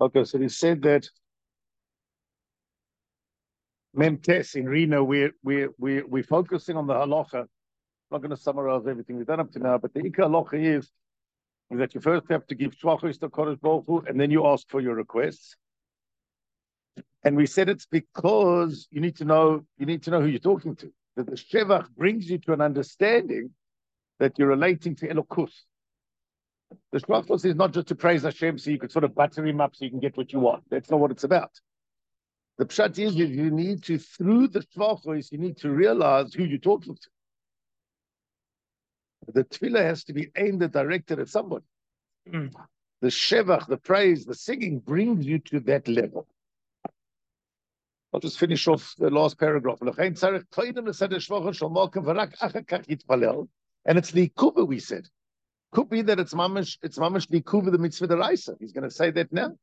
Okay, so he said that Memtes in Reno, we're focusing on the halacha. I'm not going to summarize everything we've done up to now, but the ikar halacha is that you first have to give shvachos to Kodesh Baruch Hu, and then you ask for your requests. And we said it's because you need to know who you're talking to. That the shevach brings you to an understanding that you're relating to Elokus. The shvachos is not just to praise Hashem so you can sort of butter him up so you can get what you want. That's not what it's about. The pshat is you need to, through the shvachos, you need to realize who you're talking to. The tefillah has to be aimed and directed at somebody. The shevach, the praise, the singing brings you to that level. I'll just finish off the last paragraph. And it's the ikuba we said. Could be that it's mamish the ikuba the mitzvah deraisa. He's going to say that now.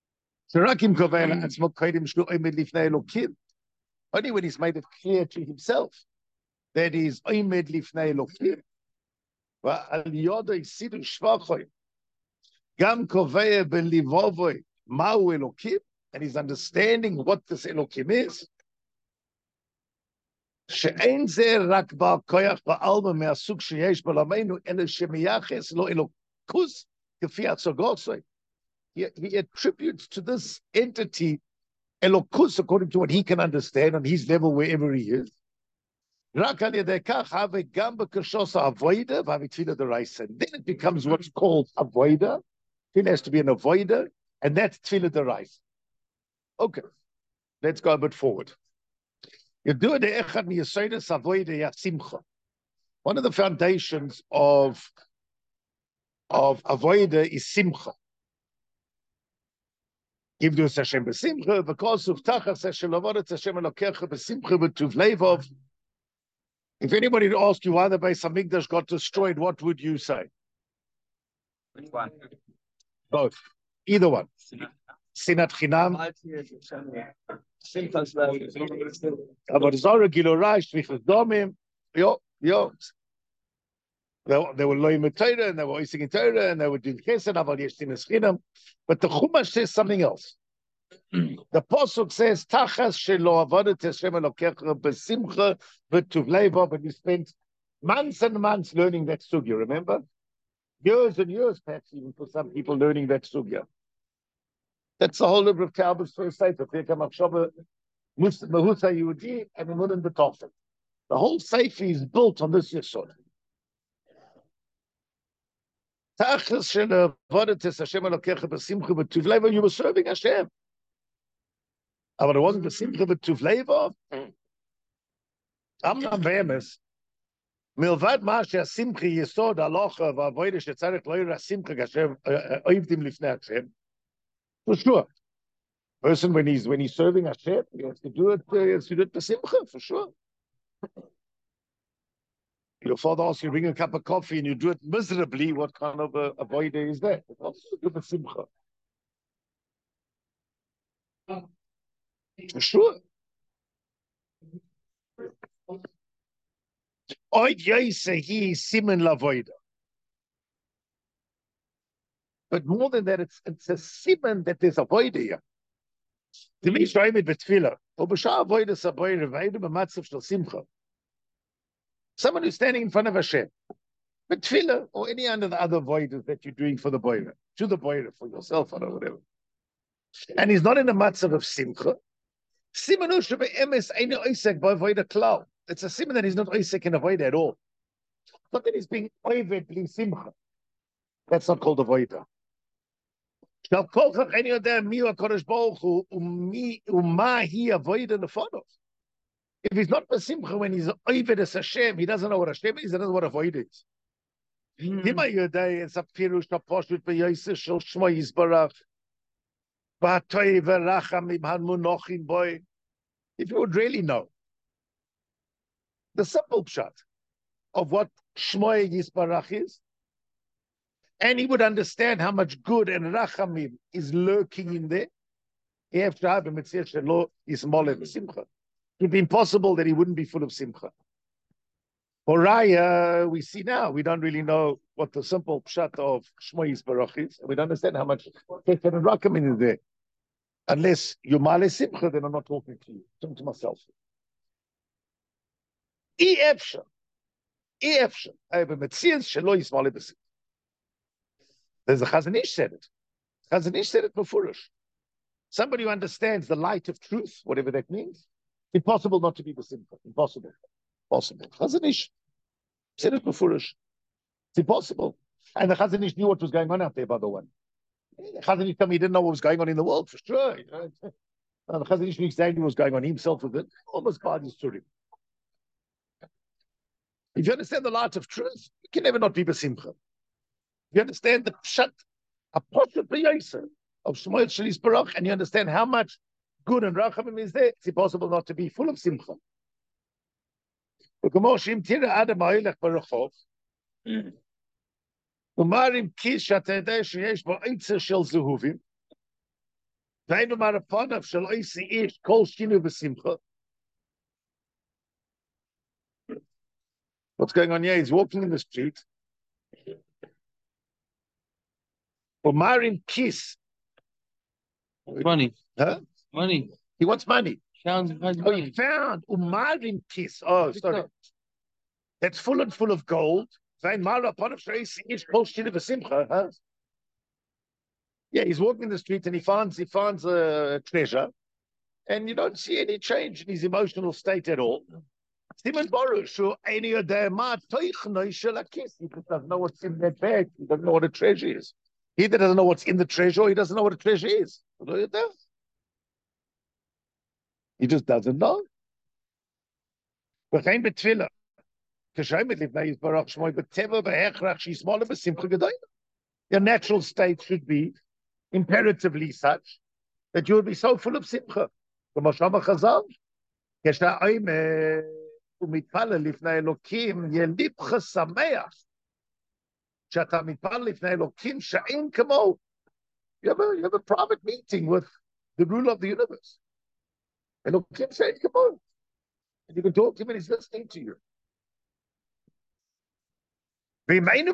Only when he's made it clear to himself that he's oimed lifnei elokim. Gam kovea belivovoi ma'u elokim. And he's understanding what this Elokim is. She'ein zeh rak ba'al koyach ba'alma me'asuk sheyesh b'lameinu ela shemiyaches lo elokus kefi atzogosoi. He attributes to this entity elokus according to what he can understand on his level wherever he is. Rak al yedei kach have gam b'kashos avoida v'avitfila deraisa. Then it becomes what's called avoida. It has to be an avoida, and that's tefillah deraisa. Okay, let's go a bit forward. One of the foundations of avoida is simcha. If anybody would ask you why the Beis Hamikdash got destroyed, what would you say? Which one? Both. Either one. Sinat Chinam. Aber Zora Gilorai, Shvichas Domim. Yo. They were loyim with Torah, and they were eating in Torah, and they were doing chesed, aval yesh sinas chinam. But the Chumash says something else. The Pasuk says, Tachas shelo avodat Hashem Elokecha besimcha v'tuv leiva, but you spent months and months learning that sugya, remember? Years and years, perhaps even for some people, learning that sugya. That's the whole of Talmud's first sefer. Mahusa Yehudi and Emunah B'Tofel. The whole sefer is built on this yesod. You were serving Hashem, but it wasn't b'simcha v'tuvleiva. I'm not famous. Milvad ma she'asimcha yesod halacha v'avoda shetzarech lo yira simcha Hashem oivdim lifnei Hashem. For sure. Person when he's serving Hashem, he has to do it b'simcha, for sure. Your father asks you to bring a cup of coffee and you do it miserably, what kind of a avodah is that? It's do b'simcha. For sure. Oid yasehi simen lavoida. But more than that, it's a siman that there's a void here. To me, shayim it betfila. Obasha avoid is a void of a matzav shel simcha. Someone who's standing in front of Hashem, betfila or any of the other voids that you're doing for the boiler, to the boiler for yourself or whatever, and he's not in a matzav of simcha. Simanu shebe emes eino oisek by void klal. It's a siman that he's not oisek in a void at all. Not that he's being oived bli simcha. That's not called a voida. If he's not besimcha when he's oived as Hashem, he doesn't know what Hashem is, he doesn't know what a void is. If you would really know the simple pshat of what Shmoy Yisbarach is, and he would understand how much good and rachamim is lurking in there, he have to have a mitzvah shelo is mole simcha. It'd be impossible that he wouldn't be full of simcha. For Raya, we see now, we don't really know what the simple pshat of Shmoyis Baruch is. We don't understand how much Kefer and Rakamin is there. Unless you're Male Simcha, then I'm not talking to you. I'm talking to myself. Efsha. I have a Metzias Shelo Yismale B'Sim. There's a Chazon Ish said it. Chazon Ish said it before. Somebody who understands the light of truth, whatever that means, impossible not to be B'Simcha. Impossible. Possible. Chazon Ish said it before. It's impossible. And the Chazon Ish knew what was going on out there, by the way. The Chazon Ish told me he didn't know what was going on in the world, for sure. The Chazon Ish knew exactly what was going on himself with it. Almost by his story. If you understand the light of truth, you can never not be B'Simcha. If you understand the pshat, a poshet b'yosef of Shmoyis Shlis Baruch, and you understand how much good and rachamim is there, it's impossible not to be full of simcha. Umarim kish shatedei sheyesh bo eitzer shel zehuvim, ve'enu marapanav shel oisi ish kol shinu b'simcha. What's going on here? He's walking in the street. Umarim kiss. Money. Huh? Money. He wants money. Sounds like Oh, he found Umarim kiss. Oh, sorry. That's full and full of gold. Huh? Yeah, he's walking in the street and he finds a treasure, and you don't see any change in his emotional state at all. He just doesn't know what's in that bag. He doesn't know what a treasure is. He either doesn't know what's in the treasure, or he doesn't know what a treasure is. He just doesn't know. Your natural state should be imperatively such that you will be so full of simcha. You have a private meeting with the ruler of the universe. And you can talk to him and he's listening to you. We're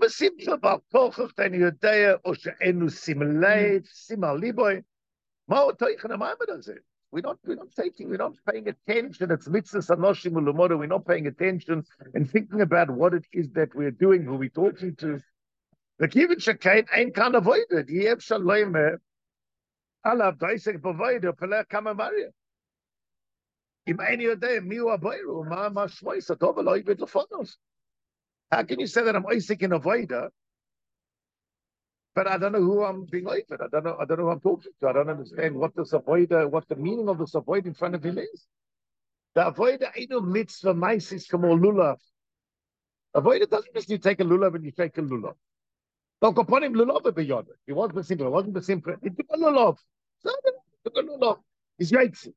not paying attention. It's mitzvahs anoshim ulumoro. We're not paying attention and thinking about what it is that we're doing, who we're talking to. The kivin shekain ain't kind of avoided. Yev shalom alav daisek bavoider pelech kamamaria. Im any day miu avoiru ma shmois atov lo ibet lefonos. How can you say that I'm Isaac in avoider, but I don't know who I'm being like? I don't know who I'm talking to. I don't understand what this avoider, what the meaning of this avoid in front of him is. The avoider ain't no mitzvah maisis kamo lulav. Avoider doesn't mean you take a lulav and you take a lulav. Look upon him lulav beyond it. He wasn't simple. It wasn't simple. He took a lulav. Took a lulav. He's yaitzi.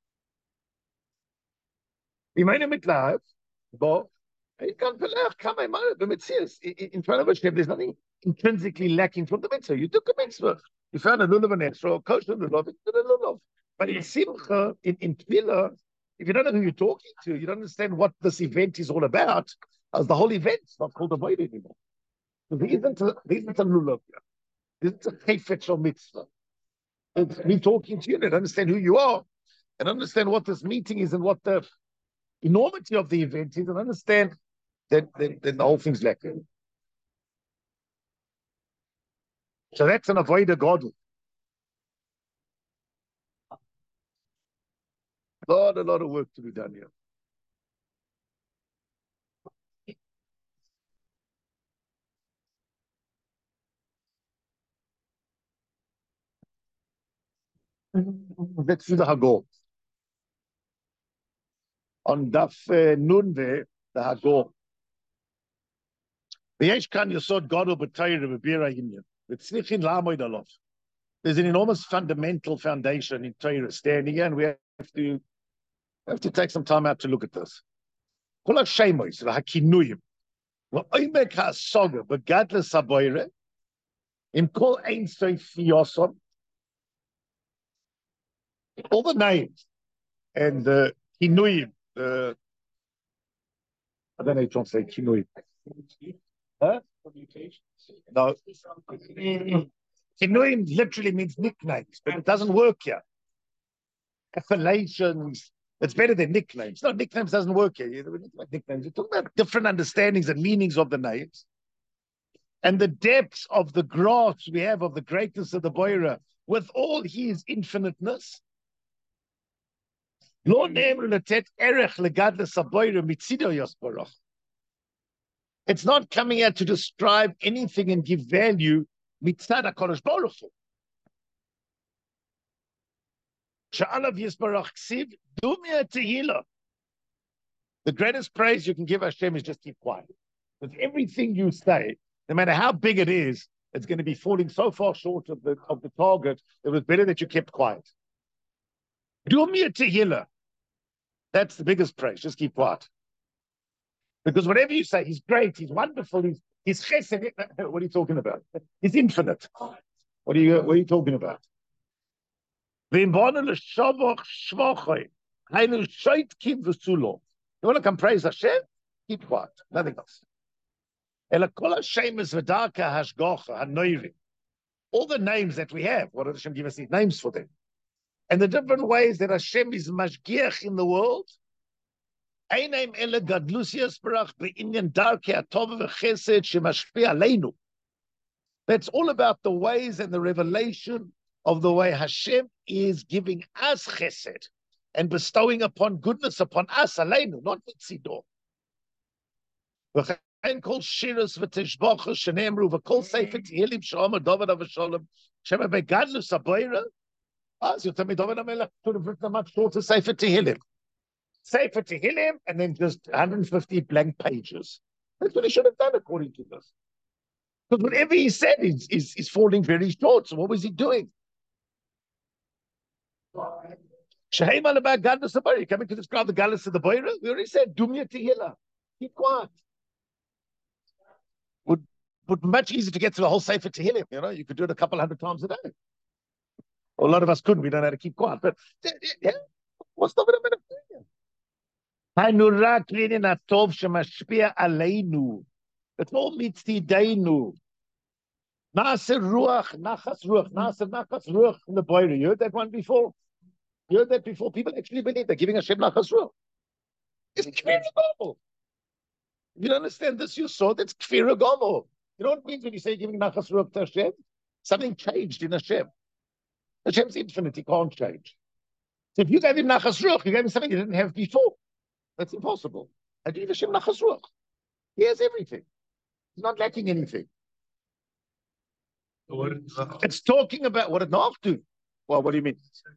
He made him mitlav, but he can't come in front of Hashem. There's nothing intrinsically lacking from the mitzvah. You took a mitzvah. You found a lulav and extra, or kosher lulav, you did a lulav. But in simcha, in tefillah, if you don't know who you're talking to, you don't understand what this event is all about, as the whole event's not called a void anymore. So there isn't a lulav here. There isn't a chayfetz or mitzvah. It's me talking to you and understand who you are, and understand what this meeting is and what the enormity of the event is, and understand then the whole thing's lacking. So that's an avoider godly. A lot of work to be done here. Let's do the Hagor. On Daf Nunve, the Hagor. There's an enormous fundamental foundation in Torah standing here, and we have to take some time out to look at this. All the names and the kinuyim, I don't know how to translate kinui. Huh? No. Kinui literally means nicknames, but it doesn't work here. Appellations. It's better than nicknames. No, nicknames doesn't work here. We're not about nicknames. We're talking about different understandings and meanings of the names. And the depths of the grasp we have of the greatness of the Boira with all his infiniteness. It's not coming out to describe anything and give value mitzad HaKadosh Baruch Hu. Sha'alav Yisbarach Ksiv, Dumya Tehillah. The greatest praise you can give Hashem is just keep quiet. With everything you say, no matter how big it is, it's going to be falling so far short of the target. It was better that you kept quiet. Dumya Tehillah. That's the biggest praise. Just keep quiet. Because whatever you say, he's great, he's wonderful, he's chesed. What are you talking about? He's infinite. What are you talking about? You want to come praise Hashem? Keep quiet. Nothing else. All the names that we have, what does Hashem give us these names for them? And the different ways that Hashem is mashgiach in the world. That's all about the ways and the revelation of the way Hashem is giving us chesed and bestowing upon goodness upon us, aleinu, not mitzido. V'chein kol shiras v'tishbocha shenemru v'kol sefer Tehillim she'omer David Avasholem shema begadlus haboira. So you tell me David HaMelech could have written a much shorter Sefer Tehillim. Sefer Tehillim, and then just 150 blank pages. That's what he should have done according to this. Because whatever he said is falling very short. So what was he doing? Shehem al-Abad Gadlus HaBoira. You're coming to describe the Gadlus of the Boira? We already said, Dumya Tehillah. Keep quiet. Would much easier to get through the whole Sefer Tehillim. You know, you could do it a couple hundred times a day. Well, a lot of us couldn't. We don't know how to keep quiet. But yeah, what's the minute? It's all mitzidenu. Nasir ruach, nachas ruach, nasir nachas ruach in the Boira. You heard that one before? You heard that before? People actually believe they're giving Hashem nachas ruach. It's kfir gomel. If you don't understand this, you saw that's kfir gomel. You know what it means when you say giving nachas ruach to Hashem? Something changed in Hashem. Hashem's infinite, he can't change. So if you gave him nachas ruach, you gave him something he didn't have before. That's impossible. I give Hashem nachas ruach. He has everything. He's not lacking anything. It's talking about what it not do. Well, what do you mean?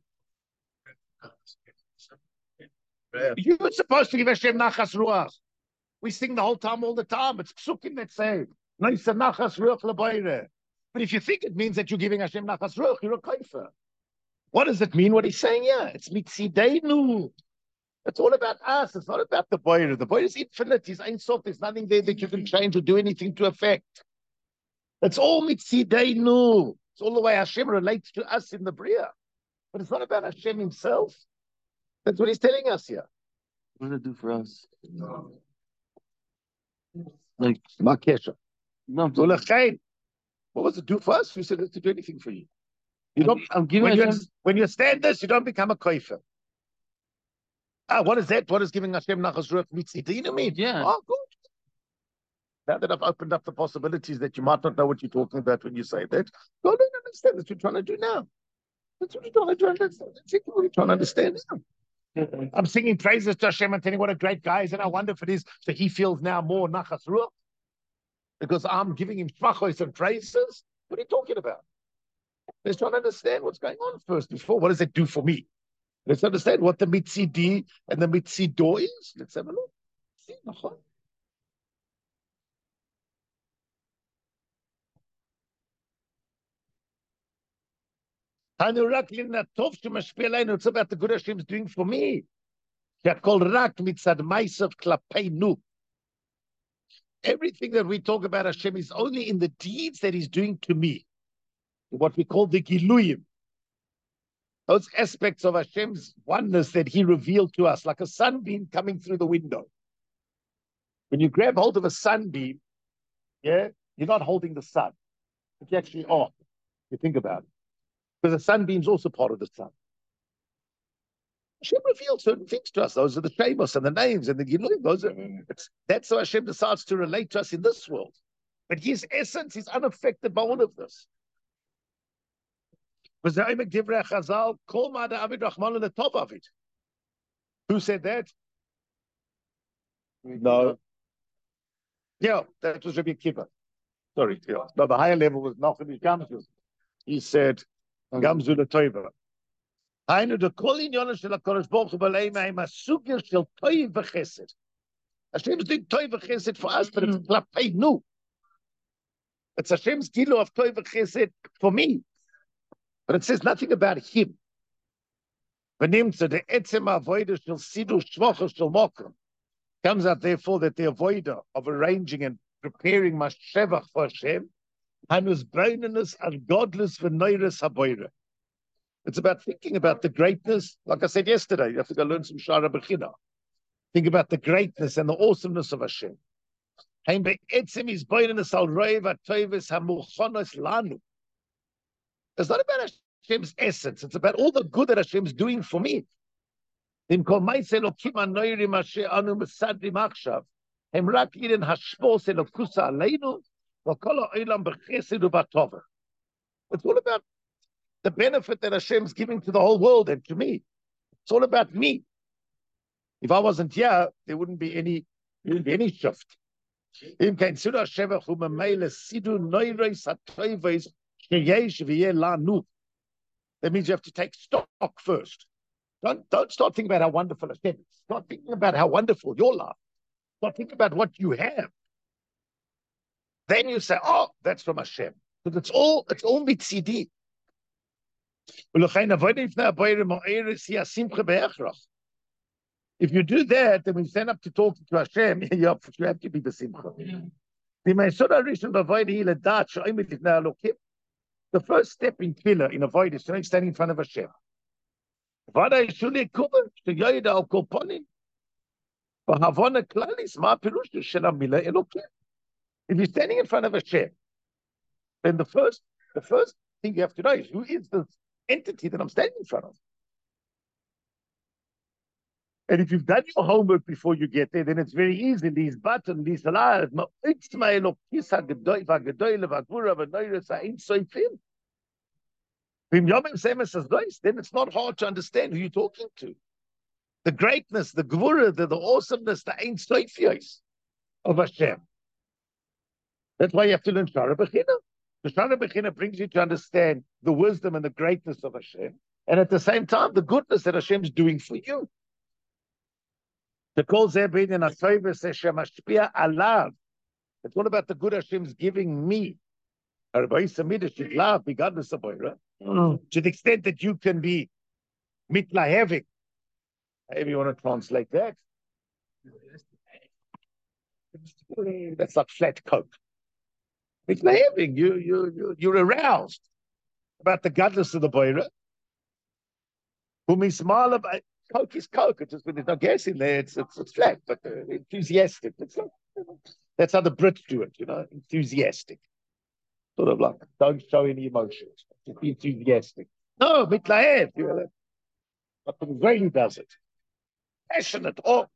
You were supposed to give Hashem nachas ruach. We sing the whole time, all the time. It's psukim that say, "Noisa nachas ruach lebayre." But if you think it means that you're giving Hashem nachas ruach, you're a kaifer. What does it mean? What he's saying here? It's mitzidenu. It's all about us. It's not about the Boira. The Boira is infinite. He's Ein Sof. There's nothing there that you can change or do anything to affect. It's all mitzidenu. It's all the way Hashem relates to us in the Bria. But it's not about Hashem himself. That's what he's telling us here. What does it do for us? Like, Makesha. no, What does it do for us? Who said it to do anything for you? You don't. I'm giving When you stand this, you don't become a koifer. What is that? What is giving Hashem nachas ruach mitzidenu mean? Yeah. Oh, good. Now that I've opened up the possibilities that you might not know what you're talking about when you say that, go and understand. That's what you're trying to do now. That's what you're trying to do. That's what you're trying to understand now. I'm singing praises to Hashem and telling what a great guy is, and I wonder if it is so he feels now more nachas ruach because I'm giving him shvachos and praises. What are you talking about? Let's try to understand what's going on first before. What does it do for me? Let's understand what the mitzidi and the mitzido is. Let's have a look. See, it's about the good Hashem is doing for me. Everything that we talk about Hashem is only in the deeds that he's doing to me. What we call the Giluyim. Those aspects of Hashem's oneness that he revealed to us, like a sunbeam coming through the window. When you grab hold of a sunbeam, yeah, you're not holding the sun. But you actually are. You think about it. Because the sunbeam's also part of the sun. Hashem revealed certain things to us. Those are the Shemos and the names and the Giluim. That's how Hashem decides to relate to us in this world. But his essence is unaffected by all of this. Who said that? No. Yeah, that was Rabbi Akiva. Sorry. Yeah. No, the higher level was Nachum Gamzu. He said, Gamzu L'Toiva. Hainu de kol inyono shel HaKadosh Baruch Hu b'alei ma'im asugya shel toiv v'chesed. Hashem's doing toiv v'chesed for us, but it's klapei nu. It's Hashem's gilu of toiv v'chesed for me. But it says nothing about him. V'nimtza de etzem avoida shel sidu shvocha shel mokum. Comes out therefore that the avoida of arranging and preparing mashevach for Hashem, hanus breinenus and godless v'noiris haboira. It's about thinking about the greatness. Like I said yesterday, you have to go learn some Shara Bechina. Think about the greatness and the awesomeness of Hashem. It's not about Hashem's essence. It's about all the good that Hashem's doing for me. It's all about the benefit that Hashem's giving to the whole world and to me. It's all about me. If I wasn't here, there wouldn't be any shift. That means you have to take stock first. Don't start thinking about how wonderful Hashem is. Start thinking about how wonderful your life. Start thinking about what you have. Then you say, "Oh, that's from Hashem." Because it's all mitzidi. If you do that, then when you stand up to talk to Hashem, you have to be besimcha. The first step in tefillah, in avoid, is standing in front of Hashem. If you're standing in front of Hashem, then the first thing you have to know is, who is the entity that I'm standing in front of? And if you've done your homework before you get there, then it's very easy. These buttons, these salahs, then it's not hard to understand who you're talking to. The greatness, the gvura, the awesomeness, the Ein Sofios of Hashem. That's why you have to learn Shara Bechina. The Shara Bechina brings you to understand the wisdom and the greatness of Hashem, and at the same time, the goodness that Hashem's doing for you. The kol zeh b'inyan ha'tovos Hashem mashpia alav. It's all about the good Hashem's giving me. To the extent that you can be mitlahavik. However you want to translate that. That's like flat coke. Mitlahavik, you're aroused about the godless of the boira. Coke is Coke. It's just when there's no gas in there, it's flat, but enthusiastic. That's how the Brits do it, enthusiastic. Sort of like, don't show any emotions. Just be enthusiastic. No, mitlahev. But the Israeli does it. Passionate. Oh.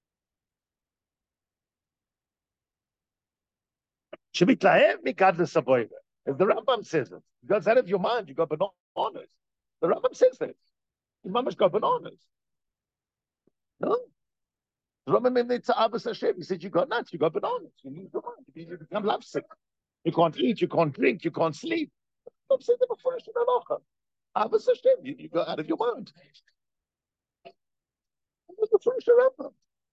Shemitlahev mikadles aboyve. As the Rambam says it. It goes out of your mind. You got bananas. The Rambam says that. Your mama's got bananas. No? The Rambam made to Abbas Hashem. He said, you got nuts, you got bananas. You need your mind. You become lovesick. You can't eat, you can't drink, you can't sleep. I'm saying that before Abbas Hashem, you go out of your mind. What's the first Rambam?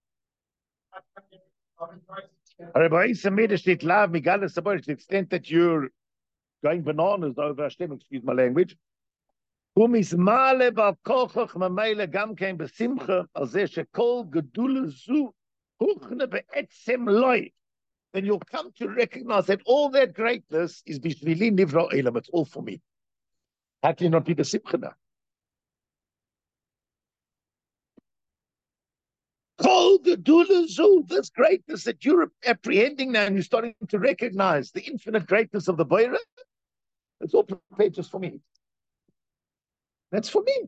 To the extent that you're going bananas over Hashem, excuse my language. Then you'll come to recognize that all that greatness is bishvili nivra elam. It's all for me. How can you not be besimcha now? Kol Gedula Zu, this greatness that you're apprehending now and you're starting to recognize the infinite greatness of the Boira, it's all prepared just for me. That's for me.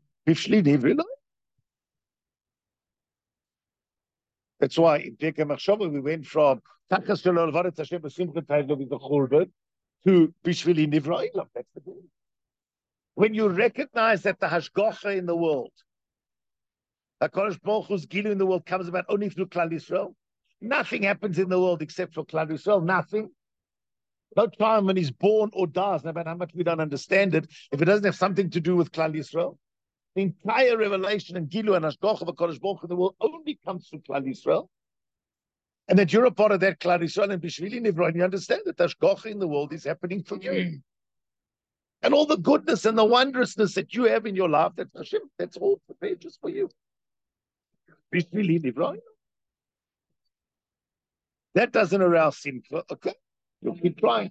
That's why in Pirkei Machshava we went from Tachas Shel Olvaret Hashem B'Simchat Taylo with the Churban to Bishvili Nivra Ilam. That's the thing. When you recognize that the Hashgacha in the world, HaKadosh Baruch Hu's Gilu in the world comes about only through Klal Yisrael. Nothing happens in the world except for Klal Yisrael. Nothing. No time when he's born or dies, no matter how much we don't understand it, if it doesn't have something to do with Klal Yisrael. The entire revelation and Gilu and Hashgacha of HaKadosh Baruch Hu in the world only comes through Klal Yisrael. And that you're a part of that Klal Yisrael and Bishvili Nivra, and you understand that Hashgacha in the world is happening for you. And all the goodness and the wondrousness that you have in your life, that's Hashem, that's all prepared just for you. Bishvili Nivra. That doesn't arouse simcha, okay? You'll keep trying.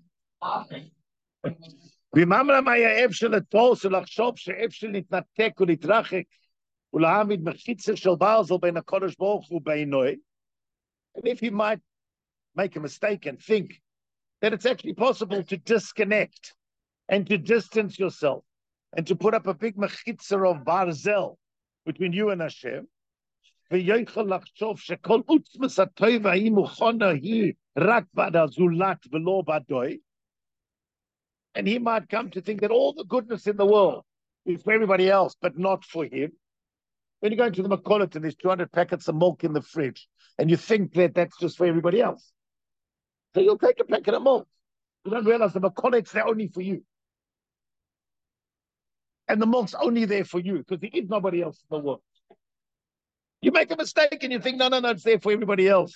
וממרא מה היה אב של התוס ולחשוב שאב של נתנתק ולהתרחק ולהעמיד מחיצה של ברזל בין הקדוש ברוך הוא בעינוי. And if you might make a mistake and think that it's actually possible to disconnect and to distance yourself and to put up a big mechitza of barzel between you and Hashem, ויוכל לחשוב שכל עוצמת הטוב ההיא מוכנה היא רק בעד הזולת ולא בעדוי. And he might come to think that all the goodness in the world is for everybody else, but not for him. When you go into the Makkolet and there's 200 packets of milk in the fridge, and you think that that's just for everybody else. So you'll take a packet of milk. You don't realize the Makkolet's there only for you. And the milk's only there for you, because there is nobody else in the world. You make a mistake and you think, no, it's there for everybody else.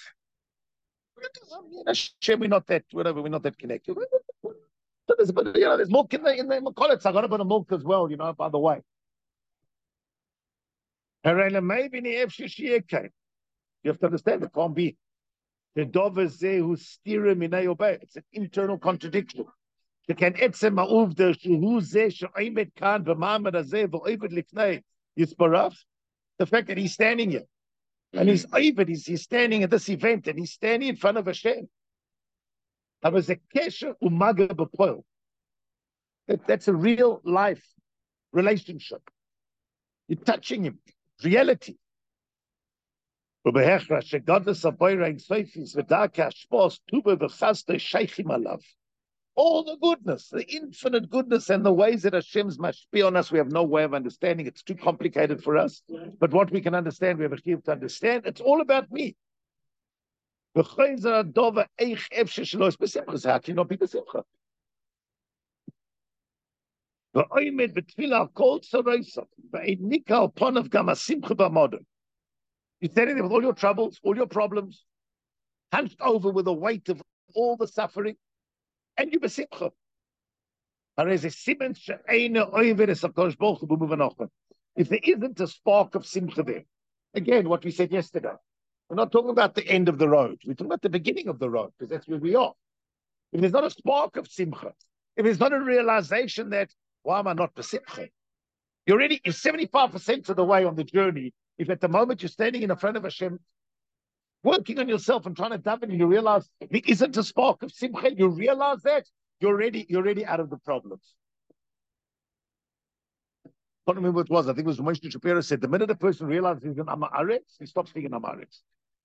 Hashem, we're not that, whatever, we're not that connected. So there's milk in the Makkolet. I got a bit of milk as well, by the way. You have to understand, it can't be. It's an internal contradiction. The fact that he's standing here, and he's standing at this event, and he's standing in front of Hashem. That's a real life relationship. You're touching him. Reality. All the goodness, the infinite goodness, and the ways that Hashem's must be on us, we have no way of understanding. It's too complicated for us. But what we can understand, we have a chiyuv to understand. It's all about me. How can you not be besimcha? You're standing there with all your troubles, all your problems, hunched over with the weight of all the suffering, and you besimcha. If there isn't a spark of simcha there, again, what we said yesterday, we're not talking about the end of the road. We're talking about the beginning of the road, because that's where we are. If there's not a spark of simcha, if there's not a realization that, why am I not besimcha? You're 75% of the way on the journey. If at the moment you're standing in front of Hashem, working on yourself and trying to daven, and you realize there isn't a spark of simcha, you realize that, you're already out of the problems. I don't remember what it was. I think it was Moshe Shapiro said, the minute a person realizes he's an Amaretz, he stops being an Amaretz.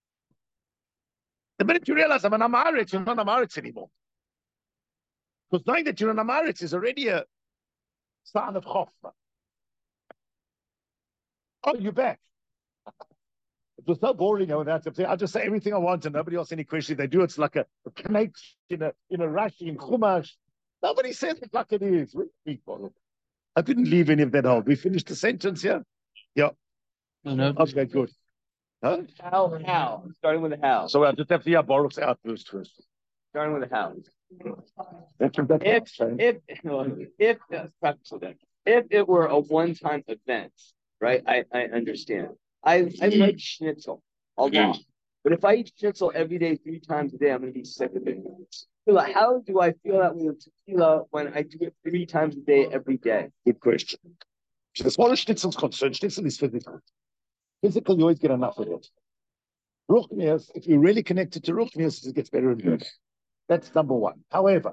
The minute you realize I'm an Amaretz, you're not an Amaretz anymore. Because knowing that you're an Amaretz is already a sign of Chokhmah. Oh, you're back. It was so boring. I'll just say everything I want and nobody asks any questions. They do. It's like a knate in a Rashi, in Chumash. Nobody says it like it is. I didn't leave any of that out. We finished the sentence here? Yeah. No. Okay, good. Huh? How? Starting with the how. So I'll just have to Baruch's outburst first. Starting with the how. If it were a one-time event, right? I understand. I like schnitzel a lot. But if I eat schnitzel every day, 3 times a day, I'm going to be sick of it. How do I feel that way with tequila when I do it 3 times a day, every day? Good question. So as far as schnitzel is concerned, schnitzel is physical. Physical, you always get enough of it. Ruchnius, if you're really connected to Ruchnius, it gets better and better. That's number one. However,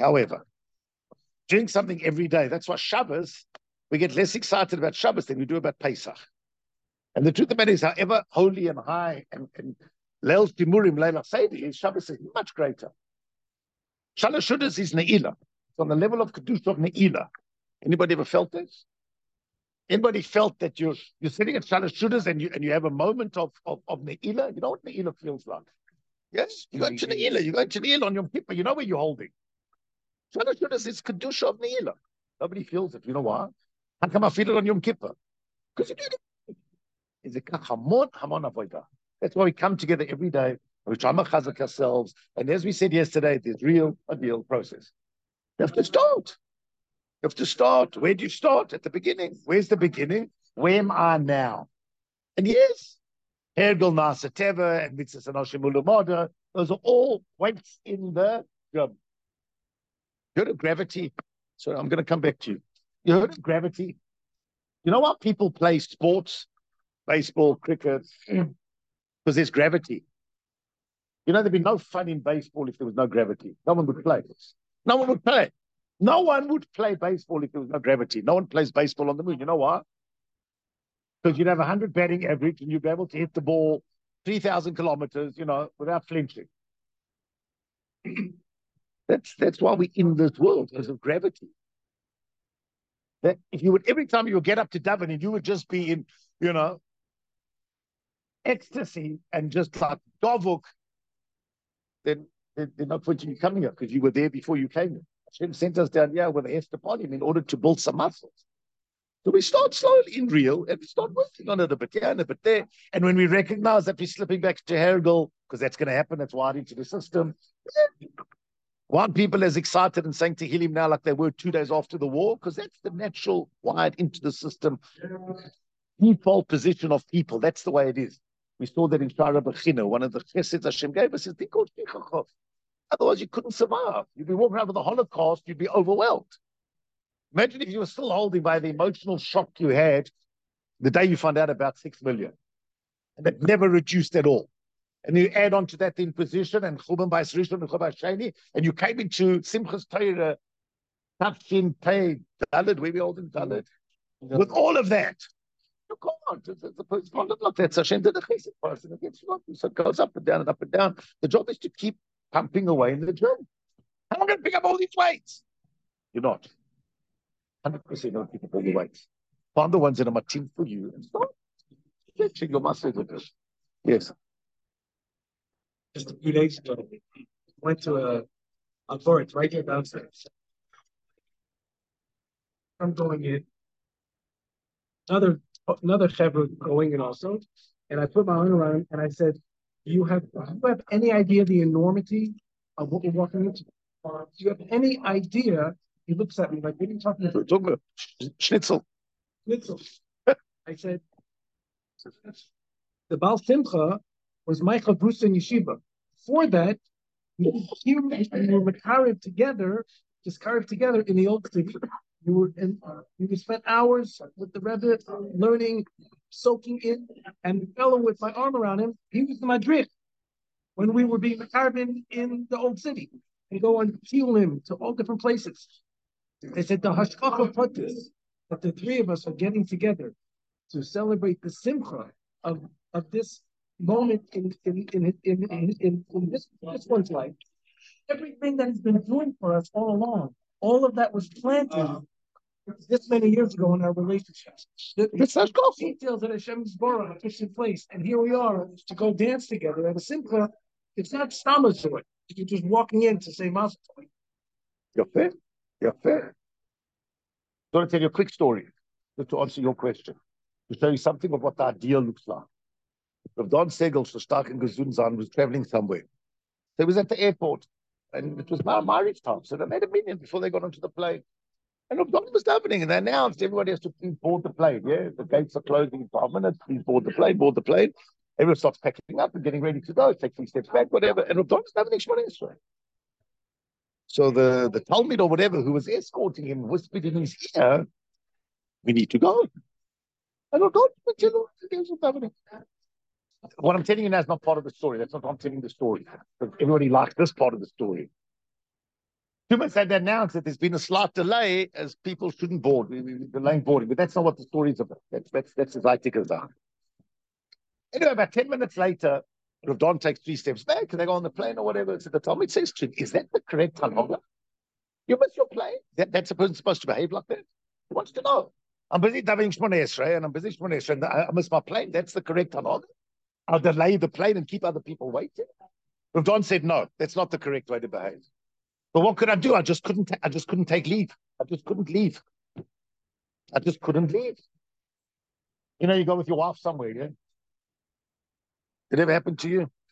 doing something every day, that's why Shabbos, we get less excited about Shabbos than we do about Pesach. And the truth of the matter is, however holy and high and Leil Timurim, Leila Sedi is, Shabbos is much greater. Shalosh Shudas is Ne'ilah. It's on the level of Kedusha of Ne'ilah. Anybody ever felt this? Anybody felt that you're sitting at Shalosh Shudas and you have a moment of Ne'ilah? You know what Ne'ilah feels like? Yes, you go to Ne'ilah. You go to Ne'ilah on Yom Kippur. You know where you're holding. Shalosh Shudas is Kedusha of Ne'ilah. Nobody feels it. You know why? How come I feel it on Yom Kippur? Because you do it. It's a hamon avodah. That's why we come together every day. We try to chazak ourselves. And as we said yesterday, there's a real process. You have to start. You have to start. Where do you start? At the beginning. Where's the beginning? Where am I now? And yes, Hergel Nasa Teva and Mitzvah Sanoshim Ulumoda, those are all points in the job. You heard of gravity? So I'm going to come back to you. You heard of gravity? You know why people play sports? Baseball, cricket, because there's gravity. You know, there'd be no fun in baseball if there was no gravity. No one would play. No one would play. No one would play baseball if there was no gravity. No one plays baseball on the moon. You know why? Because you'd have 100 batting average and you'd be able to hit the ball 3,000 kilometers, without flinching. That's why we're in this world, because of gravity. That if you would, every time you would get up to Dublin and you would just be in, ecstasy and just like Dovuk, then they're not point in you coming here because you were there before you came here. Hashem sent us down here with the Esther Polyim in order to build some muscles. So we start slowly in real and we start working on it a bit here and a bit there. And when we recognize that we're slipping back to Hergel, because that's going to happen, that's wired into the system. Why aren't people as excited and saying Tehillim now like they were 2 days after the war? Because that's the natural wired into the system default position of people. That's the way it is. We saw that in Shara Bechina, one of the cheseds Hashem gave us is thing called Shichachov. Otherwise, you couldn't survive. You'd be walking around with the Holocaust, you'd be overwhelmed. Imagine if you were still holding by the emotional shock you had the day you found out about 6 million. And that never reduced at all. And you add on to that the Inquisition and Churban Bayis Rishon and Churban Sheni, and you came into Simchas Torah, Tafshin Pei, Dalet, where we holding Dalet. With all of that, you can't. The person can't look like that. Hashem did a chesed for us, and it gets lucky. So it goes up and down and up and down. The job is to keep pumping away in the gym. How am I going to pick up all these weights? You're not. 100% don't pick up all the weights. Find the ones that are matim for you and start stretching your muscles with this. Yes. Just a few days ago, went to a board right here downstairs. I'm going in. Another chevra going in also, and I put my arm around him and I said, "Do you have any idea the enormity of what we're walking into? Do you have any idea?" He looks at me like, "What are you talking about?" We're talking about schnitzel. Schnitzel. I said, "The Baal Simcha was Michael Bruce in Yeshiva. Before that, we were carved together in the old city. We would spend hours with the Rebbe learning, soaking in, and the fellow with my arm around him, he was the Madrid when we were being carved in the old city and go on Tilim to all different places." They said the hashkacha pratis that the three of us are getting together to celebrate the simcha of this moment in this one's life. Everything that he's been doing for us all along, all of that was planted this many years ago in our relationships. The details that Hashem's Baruch puts in place, and here we are to go dance together at a simcha. It's not stammer to it. You're just walking in to say Mazel Tov. You're fair. I want to tell you a quick story to answer your question, to show you something of what the ideal looks like. Rav Don Segel, so stark and gesund sein, was traveling somewhere. So he was at the airport, and it was Ma'ariv time, so they made a minyan before they got onto the plane. And Rav Don was davening, and they announced everybody has to please board the plane. Yeah, the gates are closing in 5 minutes. Please board the plane. Everyone starts packing up and getting ready to go. Take 3 steps back, whatever. And Rav Don was davening Shemona Esrei. So the Talmud or whatever who was escorting him whispered in his ear, "We need to go." And Rav Don went to davening. What I'm telling you now is not part of the story. That's not what I'm telling the story. But everybody likes this part of the story. 2 months later, they announced that there's been a slight delay as people shouldn't board. We're delaying boarding, but that's not what the story is about. That's as I take it down. Anyway, about 10 minutes later, Rav Don takes 3 steps back and they go on the plane or whatever. So the Talmud says to him, is that the correct halacha? You miss your plane? That's a person supposed to behave like that? He wants to know. I'm busy davening Shmoneh Esrei and I'm busy Shmoneh Esrei and I miss my plane. That's the correct halacha? I'll delay the plane and keep other people waiting? Rav Don said, no, that's not the correct way to behave. But what could I do? I just couldn't take leave. I just couldn't leave. I just couldn't leave. You know, you go with your wife somewhere, yeah? Did it ever happen to you?